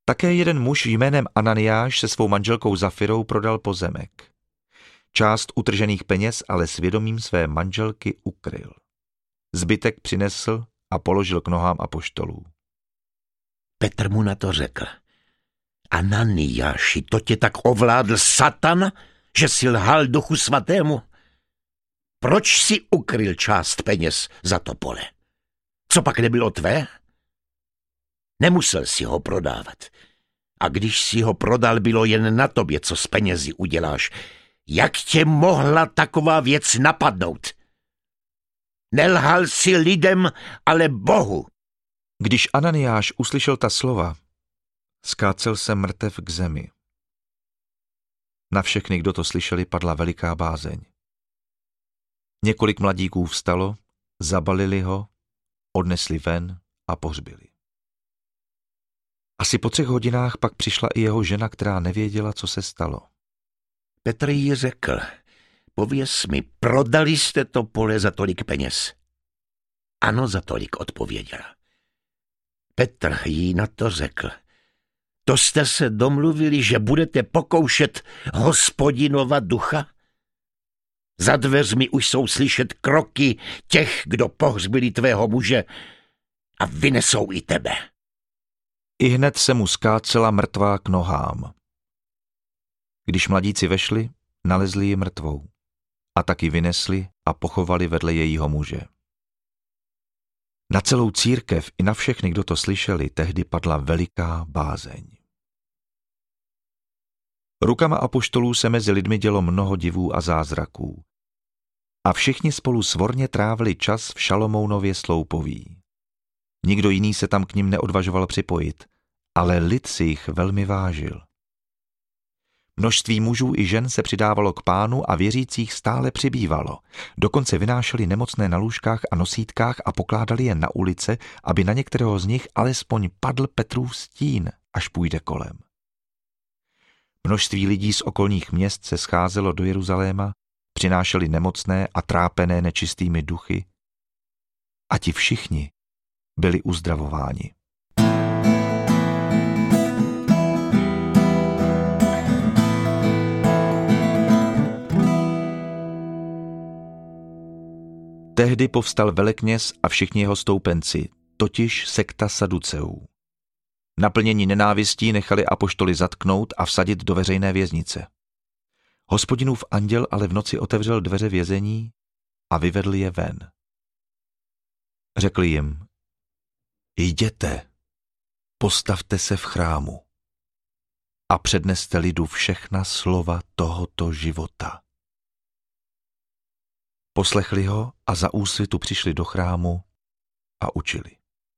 Také jeden muž jménem Ananiáš se svou manželkou Zafirou prodal pozemek. Část utržených peněz ale svědomím své manželky ukryl. Zbytek přinesl a položil k nohám apoštolů. Petr mu na to řekl: Ananiáši, to tě tak ovládl Satan, že si lhal Duchu Svatému? Proč si ukryl část peněz za to pole? Co pak nebylo tvé? Nemusel si ho prodávat. A když si ho prodal, bylo jen na tobě, co s penězi uděláš. Jak tě mohla taková věc napadnout? Nelhal si lidem, ale Bohu. Když Ananiáš uslyšel ta slova, skácel se mrtev k zemi. Na všechny, kdo to slyšeli, padla veliká bázeň. Několik mladíků vstalo, zabalili ho, odnesli ven a pohřbili. Asi po 3 hodinách pak přišla i jeho žena, která nevěděla, co se stalo. Petr jí řekl: Pověz mi, prodali jste to pole za tolik peněz? Ano, za tolik, odpověděla. Petr jí na to řekl: To jste se domluvili, že budete pokoušet Hospodinova ducha? Za dveřmi už jsou slyšet kroky těch, kdo pohřbili tvého muže, a vynesou i tebe. Ihned se mu skácela mrtvá k nohám. Když mladíci vešli, nalezli ji mrtvou a taky vynesli a pochovali vedle jejího muže. Na celou církev i na všechny, kdo to slyšeli, tehdy padla veliká bázeň. Rukama apoštolů se mezi lidmi dělo mnoho divů a zázraků. A všichni spolu svorně trávili čas v Šalomounově sloupoví. Nikdo jiný se tam k nim neodvažoval připojit, ale lid si jich velmi vážil. Množství mužů i žen se přidávalo k Pánu a věřících stále přibývalo. Dokonce vynášeli nemocné na lůžkách a nosítkách a pokládali je na ulice, aby na některého z nich alespoň padl Petrův stín, až půjde kolem. Množství lidí z okolních měst se scházelo do Jeruzaléma, přinášeli nemocné a trápené nečistými duchy a ti všichni byli uzdravováni. Tehdy povstal velekněz a všichni jeho stoupenci, totiž sekta Saduceů. Naplnění nenávistí nechali apoštoly zatknout a vsadit do veřejné věznice. Hospodinův anděl ale v noci otevřel dveře vězení a vyvedl je ven. Řekl jim: Jděte, postavte se v chrámu a předneste lidu všechna slova tohoto života. Poslechli ho a za úsvitu přišli do chrámu a učili.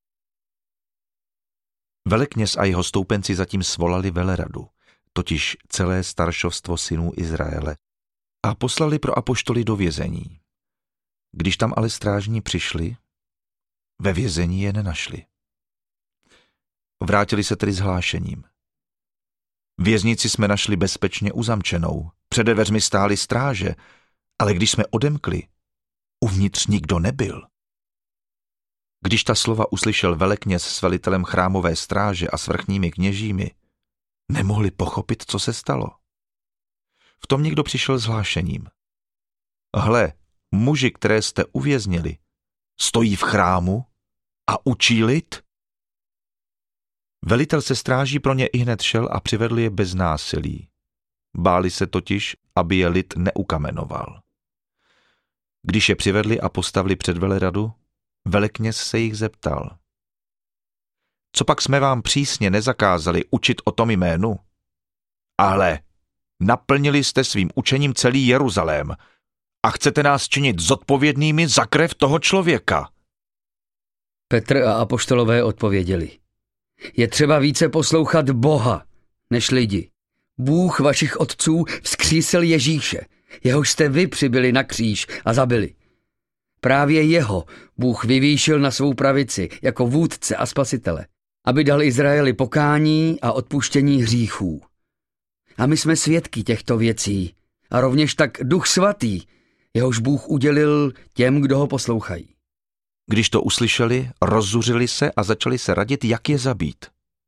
Velekněz a jeho stoupenci zatím svolali veleradu, totiž celé staršovstvo synů Izraele, a poslali pro apoštoly do vězení. Když tam ale strážní přišli, ve vězení je nenašli. Vrátili se tedy s hlášením: Věznici jsme našli bezpečně uzamčenou, přede dveřmi stály stráže, ale když jsme odemkli, uvnitř nikdo nebyl. Když ta slova uslyšel velekněz s velitelem chrámové stráže a s vrchními kněžími, nemohli pochopit, co se stalo. V tom někdo přišel s hlášením: Hle, muži, které jste uvěznili, stojí v chrámu a učí lid. Velitel se stráží pro ně ihned šel a přivedl je bez násilí. Báli se totiž, aby je lid neukamenoval. Když je přivedli a postavili před veleradu, velekněz se jich zeptal: Co pak jsme vám přísně nezakázali učit o tom jménu? Ale naplnili jste svým učením celý Jeruzalém a chcete nás činit zodpovědnými za krev toho člověka. Petr a apoštolové odpověděli: Je třeba více poslouchat Boha než lidi. Bůh vašich otců vzkřísil Ježíše, jehož jste vy přibyli na kříž a zabili. Právě jeho Bůh vyvýšil na svou pravici jako vůdce a spasitele, aby dal Izraeli pokání a odpuštění hříchů. A my jsme svědky těchto věcí a rovněž tak Duch Svatý, jehož Bůh udělil těm, kdo ho poslouchají. Když to uslyšeli, rozzuřili se a začali se radit, jak je zabít.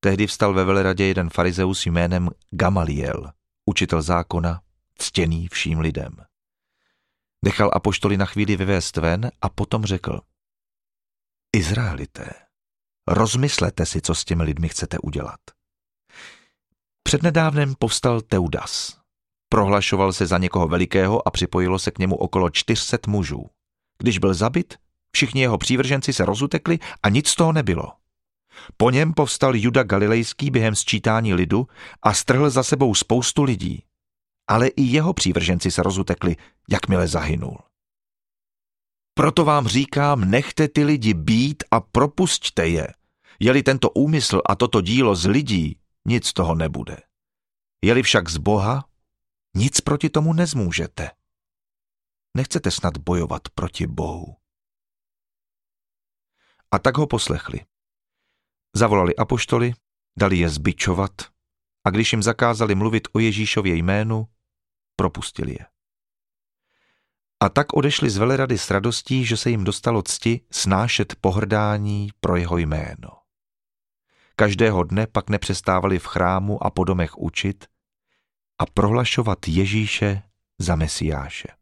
Tehdy vstal ve veleradě jeden farizeus jménem Gamaliel, učitel zákona, ctěný vším lidem. Nechal apoštoly na chvíli vyvést ven a potom řekl: Izraelité, rozmyslete si, co s těmi lidmi chcete udělat. Přednedávnem povstal Teudas. Prohlašoval se za někoho velikého a připojilo se k němu okolo 400 mužů. Když byl zabit, všichni jeho přívrženci se rozutekli a nic z toho nebylo. Po něm povstal Juda Galilejský během sčítání lidu a strhl za sebou spoustu lidí. Ale i jeho přívrženci se rozutekli, jakmile zahynul. Proto vám říkám, nechte ty lidi být a propusťte je. Je-li tento úmysl a toto dílo z lidí, nic z toho nebude. Je-li však z Boha, nic proti tomu nezmůžete. Nechcete snad bojovat proti Bohu. A tak ho poslechli. Zavolali apoštoly, dali je zbičovat a když jim zakázali mluvit o Ježíšově jménu, propustili je. A tak odešli z velerady s radostí, že se jim dostalo cti snášet pohrdání pro jeho jméno. Každého dne pak nepřestávali v chrámu a po domech učit a prohlašovat Ježíše za Mesiáše.